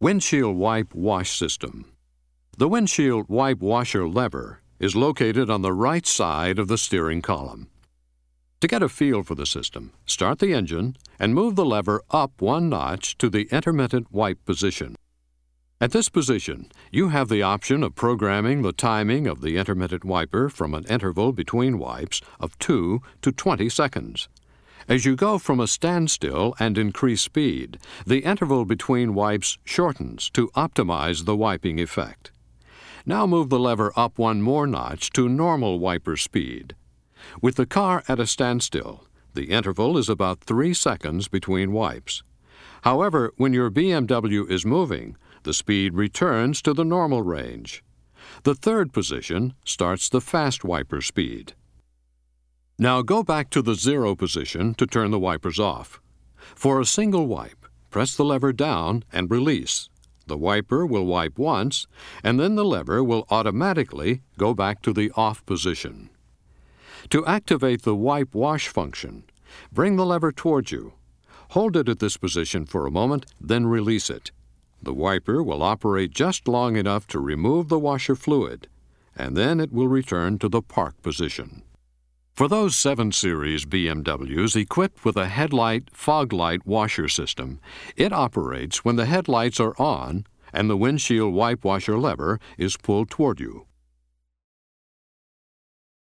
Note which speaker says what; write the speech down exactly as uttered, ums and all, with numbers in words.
Speaker 1: Windshield Wipe Wash System. The windshield wipe washer lever is located on the right side of the steering column. To get a feel for the system, start the engine and move the lever up one notch to the intermittent wipe position. At this position, you have the option of programming the timing of the intermittent wiper from an interval between wipes of two to twenty seconds. As you go from a standstill and increase speed, the interval between wipes shortens to optimize the wiping effect. Now move the lever up one more notch to normal wiper speed. With the car at a standstill, the interval is about three seconds between wipes. However, when your B M W is moving, the speed returns to the normal range. The third position starts the fast wiper speed. Now go back to the zero position to turn the wipers off. For a single wipe, press the lever down and release. The wiper will wipe once, and then the lever will automatically go back to the off position. To activate the wipe wash function, bring the lever towards you. Hold it at this position for a moment, then release it. The wiper will operate just long enough to remove the washer fluid, and then it will return to the park position. For those seven series B M Ws equipped with a headlight fog light washer system, it operates when the headlights are on and the windshield wipe washer lever is pulled toward you.